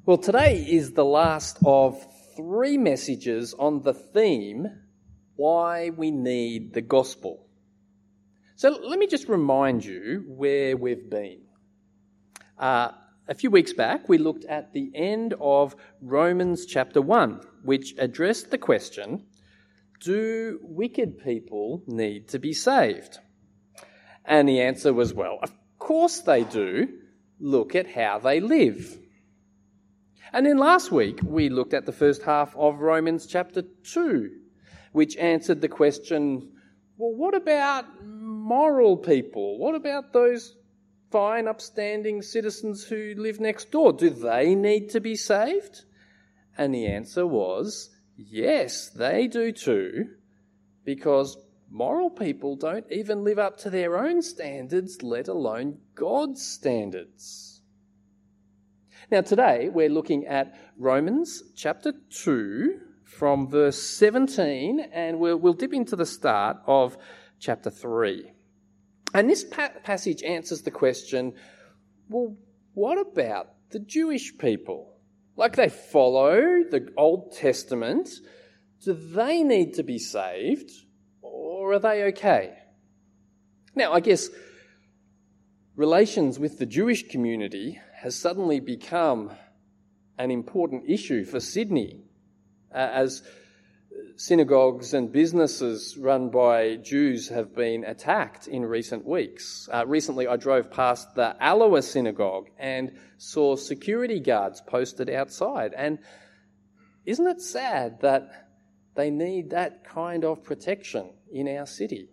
Well, today is the last of 3 messages on the theme, why we need the gospel. So let me just remind you where we've been. A few weeks back, we looked at the end of Romans chapter 1, which addressed the question, do wicked people need to be saved? And the answer was, well, of course they do. Look at how they live. And then last week, we looked at the first half of Romans chapter 2, which answered the question, well, what about moral people? What about those fine, upstanding citizens who live next door? Do they need to be saved? And the answer was, yes, they do too, because moral people don't even live up to their own standards, let alone God's standards. Now today we're looking at Romans chapter 2 from verse 17, and we'll dip into the start of chapter 3. And this passage answers the question, well, what about the Jewish people? Like, they follow the Old Testament. Do they need to be saved, or are they okay? Now, I guess relations with the Jewish community has suddenly become an important issue for Sydney, as synagogues and businesses run by Jews have been attacked in recent weeks. Recently, I drove past the Aloha synagogue and saw security guards posted outside. And isn't it sad that they need that kind of protection in our city?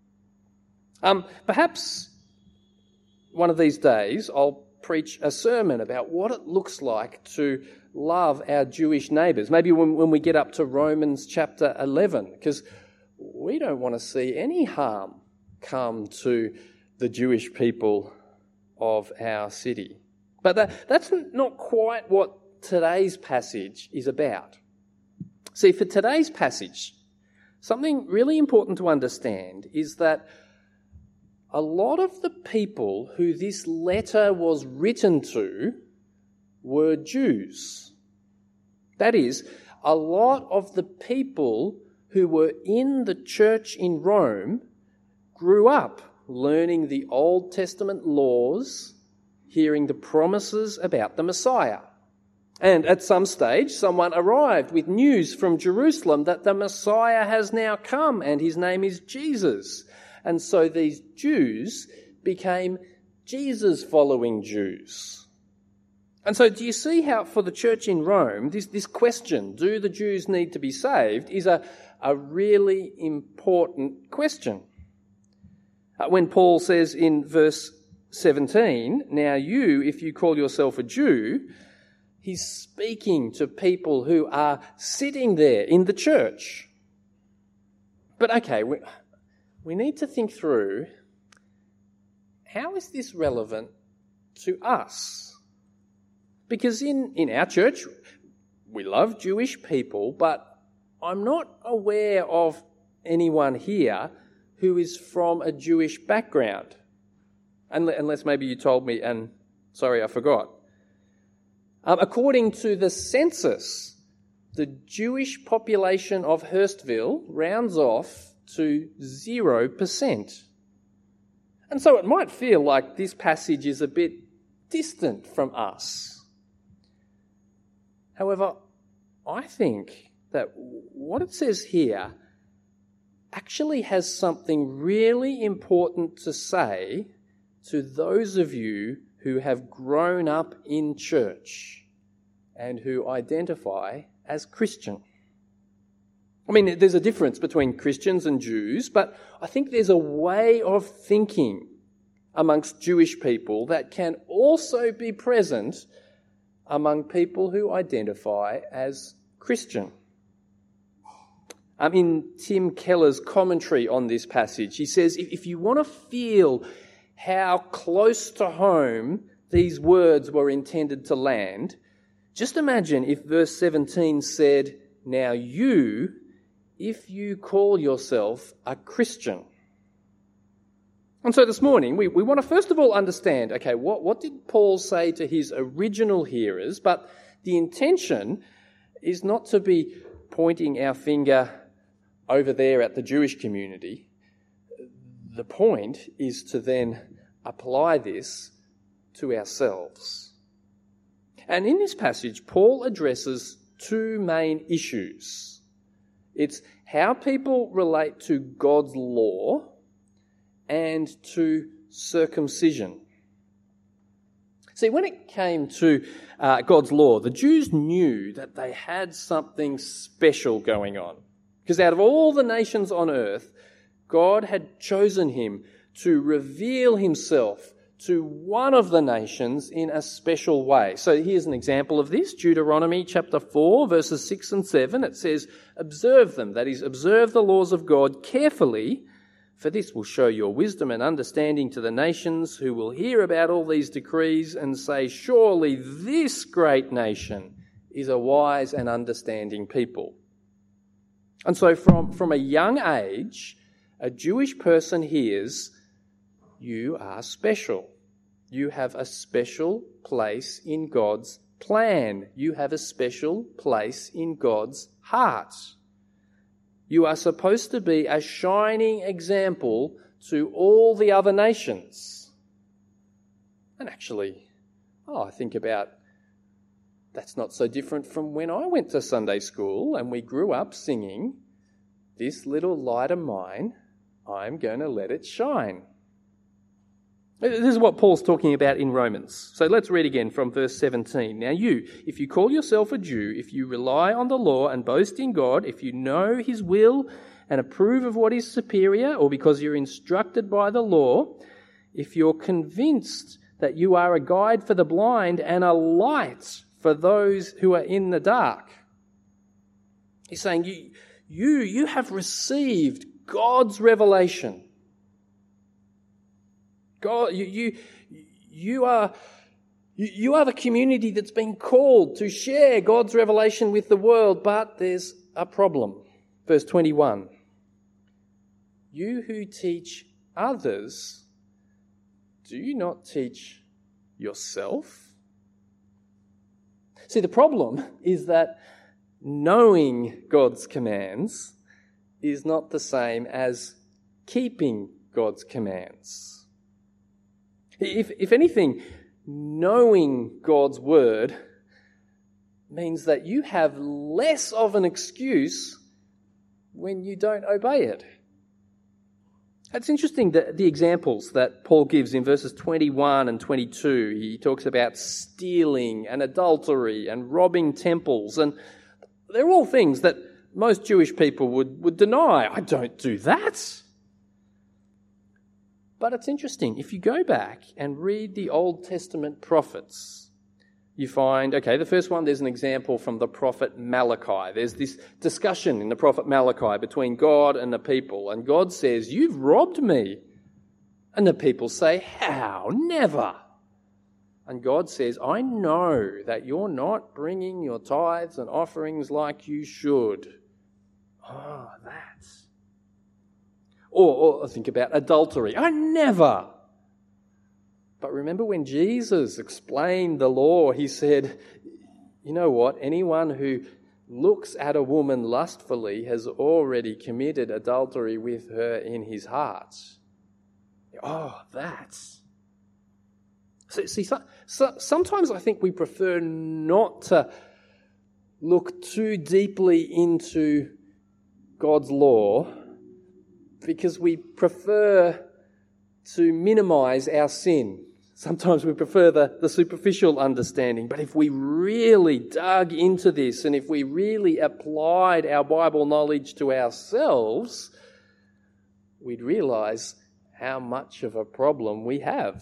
Perhaps one of these days I'll preach a sermon about what it looks like to love our Jewish neighbours. Maybe when we get up to Romans chapter 11, because we don't want to see any harm come to the Jewish people of our city. But that's not quite what today's passage is about. See, for today's passage, something really important to understand is that a lot of the people who this letter was written to were Jews. That is, a lot of the people who were in the church in Rome grew up learning the Old Testament laws, hearing the promises about the Messiah. And at some stage, someone arrived with news from Jerusalem that the Messiah has now come and his name is Jesus. And so these Jews became Jesus-following Jews. And so do you see how for the church in Rome, this question, do the Jews need to be saved, is a really important question. When Paul says in verse 17, now you, if you call yourself a Jew, he's speaking to people who are sitting there in the church. But okay, we need to think through, how is this relevant to us? Because in our church, we love Jewish people, but I'm not aware of anyone here who is from a Jewish background. Unless maybe you told me, and sorry, I forgot. According to the census, the Jewish population of Hurstville rounds off to 0%. And so it might feel like this passage is a bit distant from us. However, I think that what it says here actually has something really important to say to those of you who have grown up in church and who identify as Christian. I mean, there's a difference between Christians and Jews, but I think there's a way of thinking amongst Jewish people that can also be present among people who identify as Christian. In Tim Keller's commentary on this passage, he says, if you want to feel how close to home these words were intended to land, just imagine if verse 17 said, now you, if you call yourself a Christian. And so this morning, we want to first of all understand, okay, what did Paul say to his original hearers? But the intention is not to be pointing our finger over there at the Jewish community. The point is to then apply this to ourselves. And in this passage, Paul addresses two main issues. It's how people relate to God's law and to circumcision. See, when it came to God's law, the Jews knew that they had something special going on. Because out of all the nations on earth, God had chosen him to reveal himself to one of the nations in a special way. So here's an example of this. Deuteronomy chapter 4, verses 6 and 7. It says, observe them, that is, observe the laws of God carefully, for this will show your wisdom and understanding to the nations who will hear about all these decrees and say, surely this great nation is a wise and understanding people. And so from a young age, a Jewish person hears, you are special. You have a special place in God's plan. You have a special place in God's heart. You are supposed to be a shining example to all the other nations. And actually, I think about that's not so different from when I went to Sunday school and we grew up singing, this little light of mine, I'm going to let it shine. This is what Paul's talking about in Romans. So let's read again from verse 17. Now you, if you call yourself a Jew, if you rely on the law and boast in God, if you know his will and approve of what is superior, or because you're instructed by the law, if you're convinced that you are a guide for the blind and a light for those who are in the dark. He's saying you have received God's revelation. God, you are the community that's been called to share God's revelation with the world, but there's a problem. Verse 21. You who teach others, do you not teach yourself? See, the problem is that knowing God's commands is not the same as keeping God's commands. If anything, knowing God's word means that you have less of an excuse when you don't obey it. It's interesting that the examples that Paul gives in verses 21 and 22. He talks about stealing and adultery and robbing temples, and they're all things that most Jewish people would deny. I don't do that. But it's interesting. If you go back and read the Old Testament prophets, you find, the first one, there's an example from the prophet Malachi. There's this discussion in the prophet Malachi between God and the people. And God says, you've robbed me. And the people say, how? Never. And God says, I know that you're not bringing your tithes and offerings like you should. Oh, that's... Or think about adultery. I never. But remember when Jesus explained the law, he said, you know what? Anyone who looks at a woman lustfully has already committed adultery with her in his heart. Oh, that's... See, sometimes I think we prefer not to look too deeply into God's law because we prefer to minimize our sin. Sometimes we prefer the superficial understanding. But if we really dug into this and if we really applied our Bible knowledge to ourselves, we'd realize how much of a problem we have.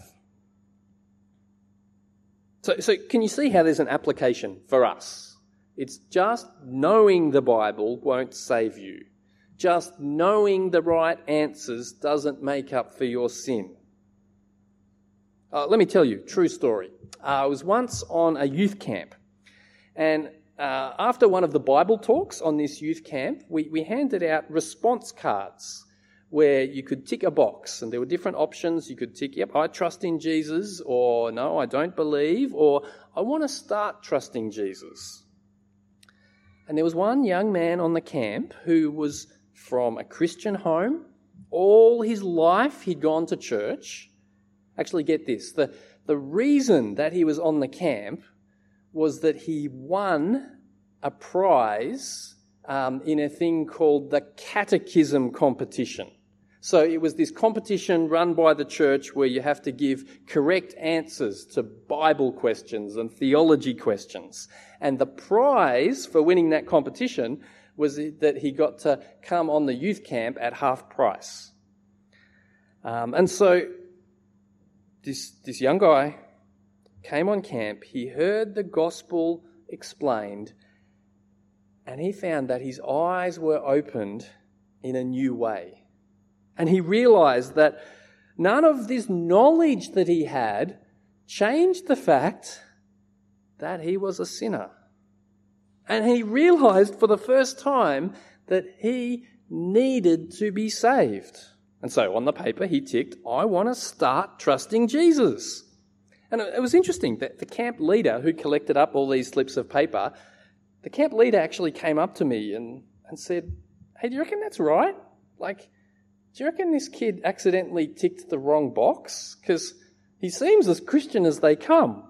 So can you see how there's an application for us? It's just knowing the Bible won't save you. Just knowing the right answers doesn't make up for your sin. Let me tell you, true story. I was once on a youth camp, and after one of the Bible talks on this youth camp, we handed out response cards where you could tick a box, and there were different options. You could tick, yep, I trust in Jesus, or no, I don't believe, or I want to start trusting Jesus. And there was one young man on the camp who was from a Christian home. All his life he'd gone to church. Actually, get this, the reason that he was on the camp was that he won a prize in a thing called the Catechism Competition. So it was this competition run by the church where you have to give correct answers to Bible questions and theology questions. And the prize for winning that competition was that he got to come on the youth camp at half price. And so this young guy came on camp, he heard the gospel explained, and he found that his eyes were opened in a new way. And he realized that none of this knowledge that he had changed the fact that he was a sinner. And he realized for the first time that he needed to be saved. And so on the paper he ticked, I want to start trusting Jesus. And it was interesting that the camp leader who collected up all these slips of paper, the camp leader actually came up to me and said, hey, do you reckon that's right? Do you reckon this kid accidentally ticked the wrong box? Because he seems as Christian as they come.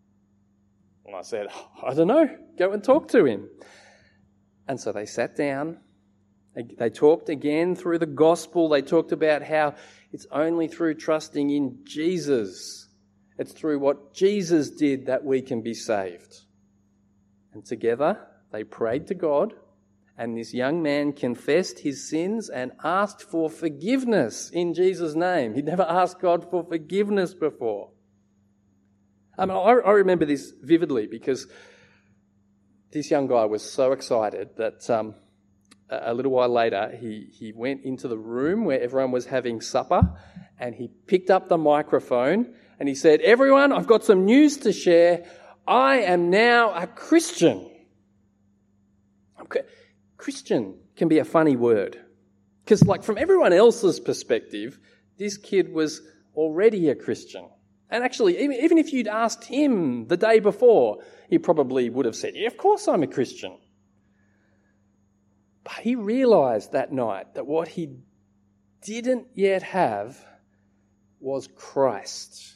And I said, I don't know, go and talk to him. And so they sat down, they talked again through the gospel, they talked about how it's only through trusting in Jesus, it's through what Jesus did that we can be saved. And together they prayed to God, and this young man confessed his sins and asked for forgiveness in Jesus' name. He'd never asked God for forgiveness before. I remember this vividly because this young guy was so excited that a little while later he went into the room where everyone was having supper, and he picked up the microphone and he said, everyone, I've got some news to share. I am now a Christian. Christian can be a funny word because, from everyone else's perspective, this kid was already a Christian. And actually, even if you'd asked him the day before, he probably would have said, yeah, of course I'm a Christian. But he realised that night that what he didn't yet have was Christ.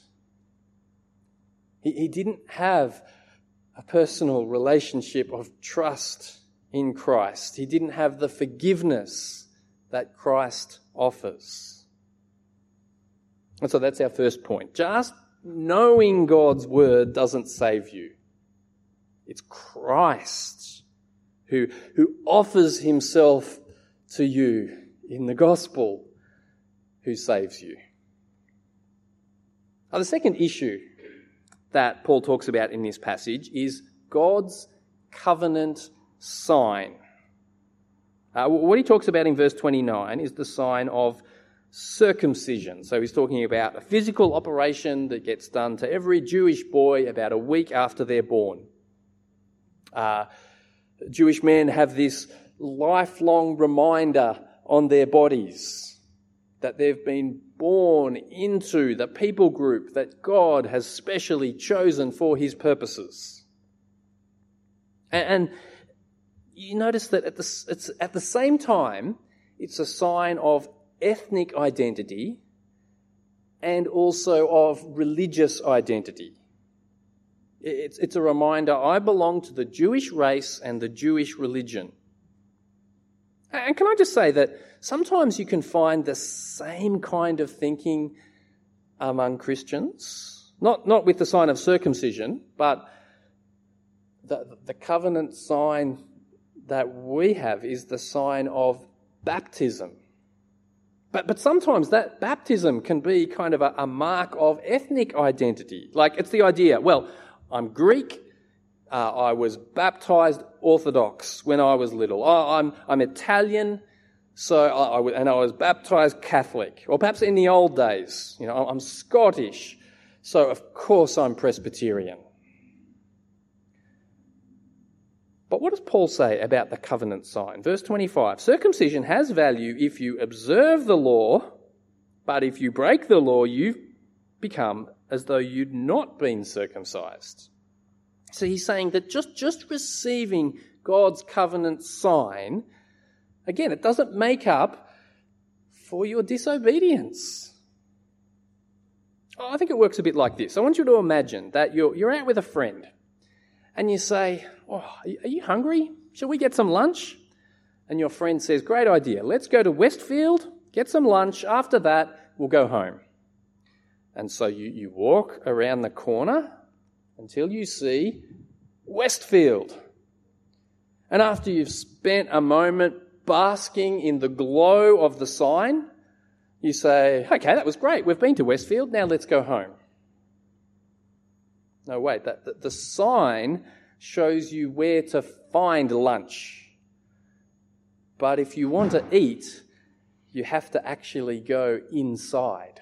He didn't have a personal relationship of trust in Christ. He didn't have the forgiveness that Christ offers. And so that's our first point. Just knowing God's word doesn't save you. It's Christ who offers himself to you in the gospel who saves you. Now, the second issue that Paul talks about in this passage is God's covenant sign. What he talks about in verse 29 is the sign of circumcision. So he's talking about a physical operation that gets done to every Jewish boy about a week after they're born. Jewish men have this lifelong reminder on their bodies that they've been born into the people group that God has specially chosen for his purposes. And you notice that it's at the same time, it's a sign of ethnic identity and also of religious identity. It's a reminder, I belong to the Jewish race and the Jewish religion. And can I just say that sometimes you can find the same kind of thinking among Christians, not with the sign of circumcision, but the covenant sign that we have is the sign of baptism. But sometimes that baptism can be kind of a mark of ethnic identity. It's the idea, well, I'm Greek, I was baptized Orthodox when I was little. I'm Italian, so I was baptized Catholic. Or perhaps in the old days, I'm Scottish, so of course I'm Presbyterian. But what does Paul say about the covenant sign? Verse 25, circumcision has value if you observe the law, but if you break the law, you become as though you'd not been circumcised. So he's saying that just receiving God's covenant sign, again, it doesn't make up for your disobedience. I think it works a bit like this. I want you to imagine that you're out with a friend and you say, "Oh, are you hungry? Shall we get some lunch?" And your friend says, "Great idea. Let's go to Westfield, get some lunch. After that, we'll go home." And so you walk around the corner until you see Westfield. And after you've spent a moment basking in the glow of the sign, you say, "Okay, that was great. We've been to Westfield. Now let's go home." No, wait. The sign shows you where to find lunch. But if you want to eat, you have to actually go inside.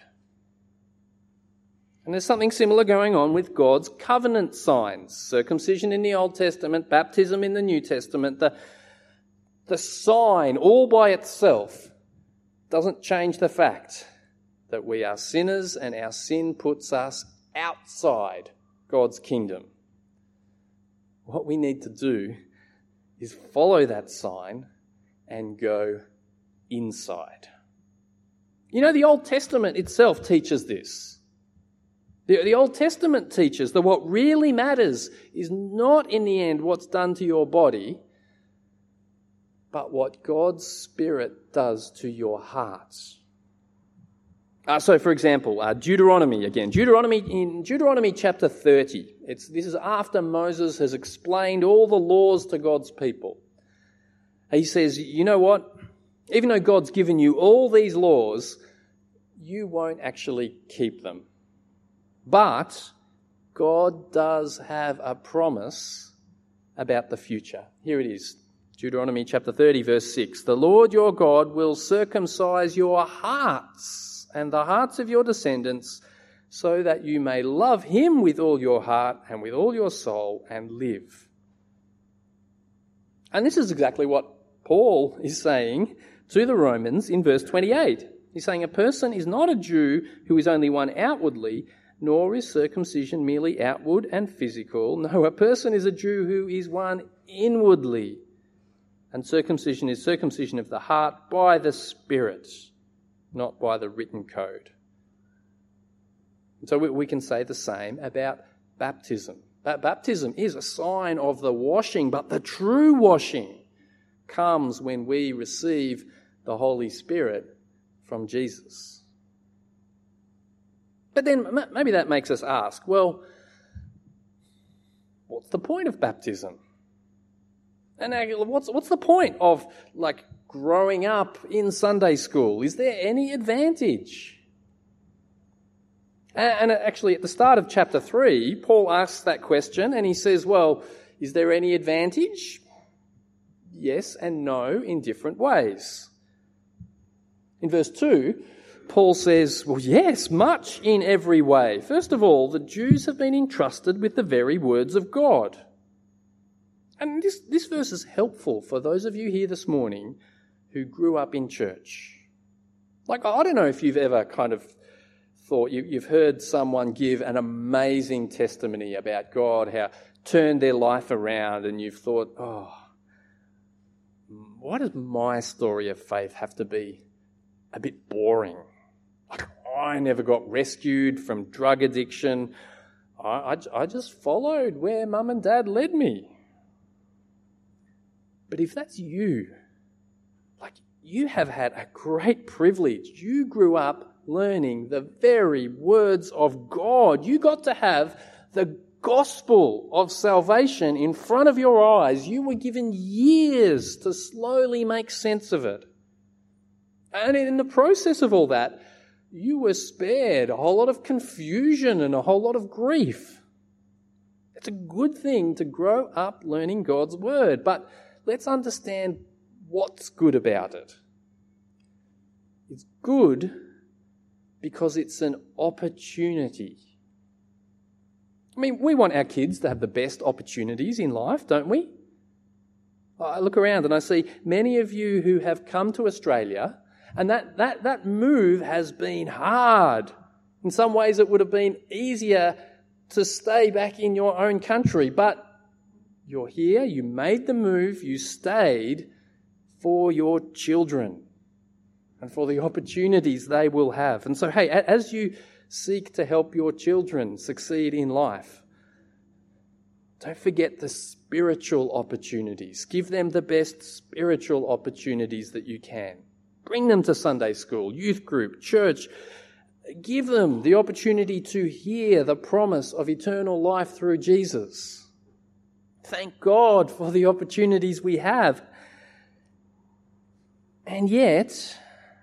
And there's something similar going on with God's covenant signs. Circumcision in the Old Testament, baptism in the New Testament. The sign all by itself doesn't change the fact that we are sinners and our sin puts us outside God's kingdom. What we need to do is follow that sign and go inside. You know, the Old Testament itself teaches this. The Old Testament teaches that what really matters is not in the end what's done to your body, but what God's Spirit does to your hearts. So, for example, Deuteronomy again. In Deuteronomy chapter 30, this is after Moses has explained all the laws to God's people. He says, you know what? Even though God's given you all these laws, you won't actually keep them. But God does have a promise about the future. Here it is, Deuteronomy chapter 30, verse 6. "The Lord your God will circumcise your hearts and the hearts of your descendants, so that you may love him with all your heart and with all your soul and live." And this is exactly what Paul is saying to the Romans in verse 28. He's saying a person is not a Jew who is only one outwardly, nor is circumcision merely outward and physical. No, a person is a Jew who is one inwardly. And circumcision is circumcision of the heart by the Spirit, not by the written code. And so we can say the same about baptism. Baptism is a sign of the washing, but the true washing comes when we receive the Holy Spirit from Jesus. But then maybe that makes us ask, well, what's the point of baptism? And what's the point of growing up in Sunday school? Is there any advantage? And actually at the start of chapter 3, Paul asks that question and he says, well, is there any advantage? Yes and no in different ways. In verse 2, Paul says, well, yes, much in every way. First of all, the Jews have been entrusted with the very words of God. And this verse is helpful for those of you here this morning who grew up in church. I don't know if you've ever kind of thought, you've heard someone give an amazing testimony about God, how turned their life around, and you've thought, oh, why does my story of faith have to be a bit boring? I never got rescued from drug addiction. I just followed where mum and dad led me. But if that's you, you have had a great privilege. You grew up learning the very words of God. You got to have the gospel of salvation in front of your eyes. You were given years to slowly make sense of it. And in the process of all that, you were spared a whole lot of confusion and a whole lot of grief. It's a good thing to grow up learning God's word, but let's understand what's good about it. It's good because it's an opportunity. I mean, we want our kids to have the best opportunities in life, don't we? I look around and I see many of you who have come to Australia, and that move has been hard. In some ways it would have been easier to stay back in your own country, but you're here, you made the move, you stayed for your children and for the opportunities they will have. And so, hey, as you seek to help your children succeed in life, don't forget the spiritual opportunities. Give them the best spiritual opportunities that you can. Bring them to Sunday school, youth group, church. Give them the opportunity to hear the promise of eternal life through Jesus. Thank God for the opportunities we have. And yet,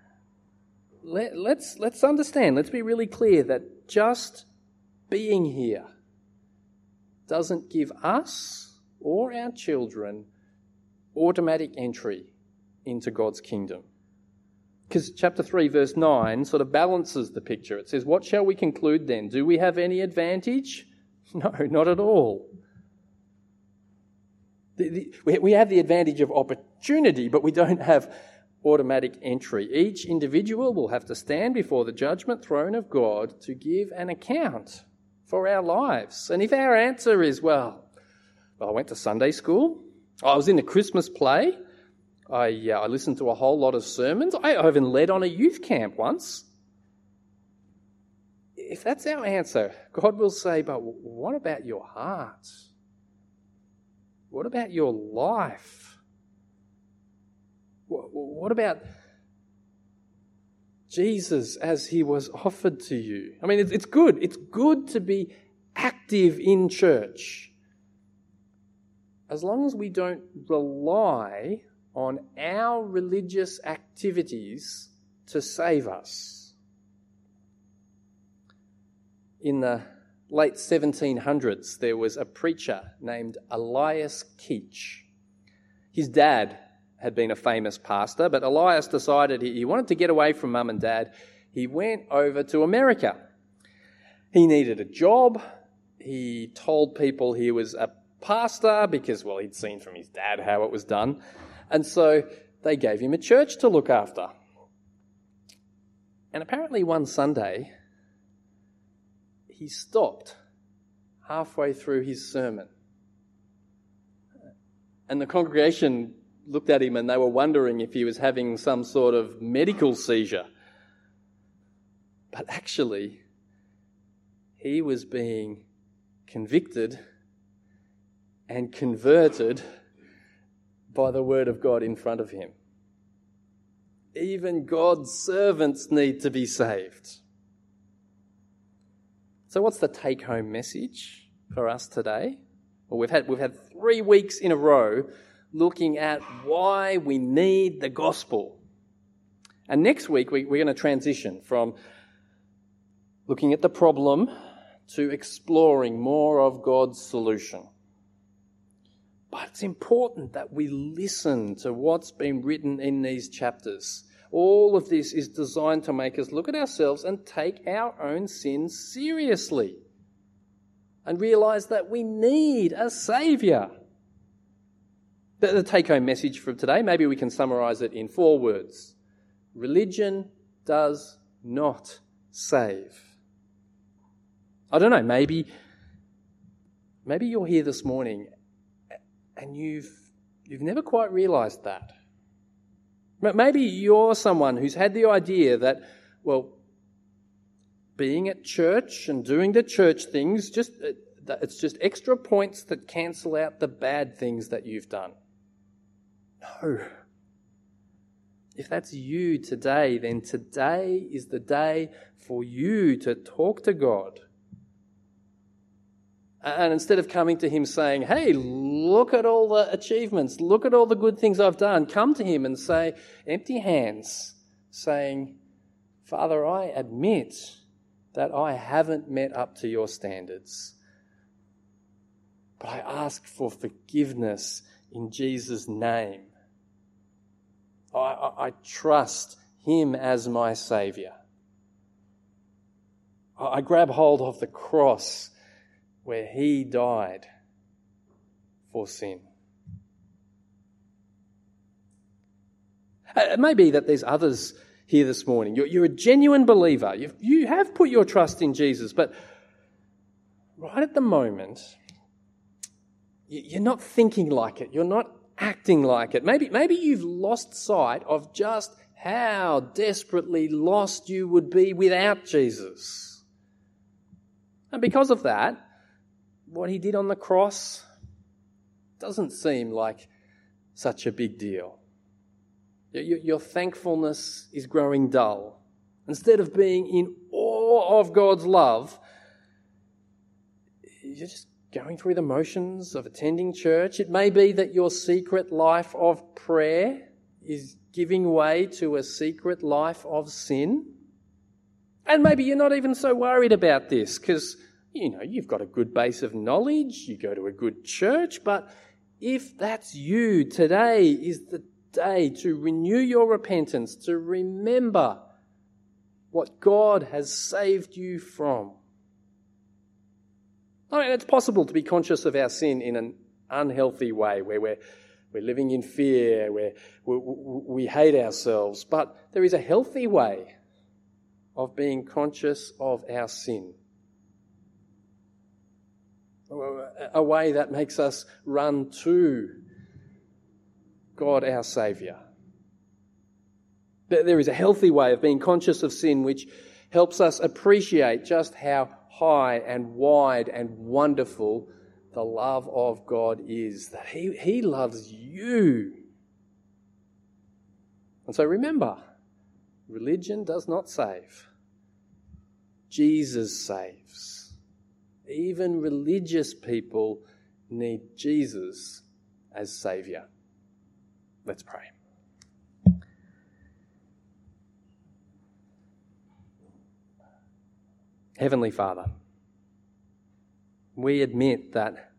let's understand, let's be really clear that just being here doesn't give us or our children automatic entry into God's kingdom. Because chapter 3, verse 9 sort of balances the picture. It says, what shall we conclude then? Do we have any advantage? No, not at all. We have the advantage of opportunity, but we don't have automatic entry. Each individual will have to stand before the judgment throne of God to give an account for our lives. And if our answer is, well, I went to Sunday school, I was in a Christmas play, I listened to a whole lot of sermons, I even led on a youth camp once. If that's our answer, God will say, but what about your heart? What about your life? What about Jesus as he was offered to you? I mean, it's good. It's good to be active in church, as long as we don't rely on our religious activities to save us. In the late 1700s, there was a preacher named Elias Keach. His dad had been a famous pastor, but Elias decided he wanted to get away from mum and dad. He went over to America. He needed a job. He told people he was a pastor because, well, he'd seen from his dad how it was done. And so they gave him a church to look after. And apparently one Sunday, he stopped halfway through his sermon. And the congregation looked at him and they were wondering if he was having some sort of medical seizure. But actually, he was being convicted and converted by the word of God in front of him. Even God's servants need to be saved. So what's the take-home message for us today? Well, we've had 3 weeks in a row looking at why we need the gospel. And next week we're going to transition from looking at the problem to exploring more of God's solution. But it's important that we listen to what's been written in these chapters. All of this is designed to make us look at ourselves and take our own sins seriously and realise that we need a saviour. The take-home message from today, maybe we can summarise it in 4 words. Religion does not save. I don't know, maybe you're here this morning and you've never quite realised that. Maybe you're someone who's had the idea that, well, being at church and doing the church things, it's just extra points that cancel out the bad things that you've done. No. If that's you today, then today is the day for you to talk to God. And instead of coming to him saying, hey, look at all the achievements, look at all the good things I've done, come to him and say, empty hands, saying, Father, I admit that I haven't met up to your standards, but I ask for forgiveness in Jesus' name. I trust him as my saviour. I grab hold of the cross where he died for sin. It may be that there's others here this morning. You're a genuine believer. You have put your trust in Jesus, but right at the moment, you're not thinking like it. You're not acting like it. Maybe you've lost sight of just how desperately lost you would be without Jesus. And because of that, what he did on the cross doesn't seem like such a big deal. Your thankfulness is growing dull. Instead of being in awe of God's love, you're just going through the motions of attending church. It may be that your secret life of prayer is giving way to a secret life of sin. And maybe you're not even so worried about this because, you've got a good base of knowledge, you go to a good church, but if that's you, today is the day to renew your repentance, to remember what God has saved you from. I mean, it's possible to be conscious of our sin in an unhealthy way, where we're living in fear, where we hate ourselves, but there is a healthy way of being conscious of our sin. A way that makes us run to God our Saviour. There is a healthy way of being conscious of sin which helps us appreciate just how high and wide and wonderful the love of God is, that He loves you. And so remember, religion does not save. Jesus saves. Even religious people need Jesus as Saviour. Let's pray. Heavenly Father, we admit that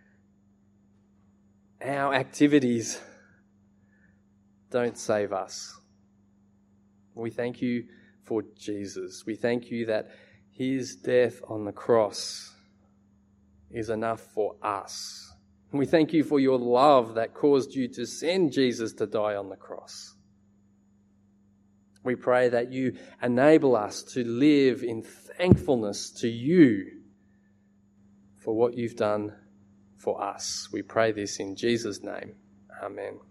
our activities don't save us. We thank you for Jesus. We thank you that his death on the cross is enough for us. We thank you for your love that caused you to send Jesus to die on the cross. We pray that you enable us to live in thankfulness to you for what you've done for us. We pray this in Jesus' name. Amen.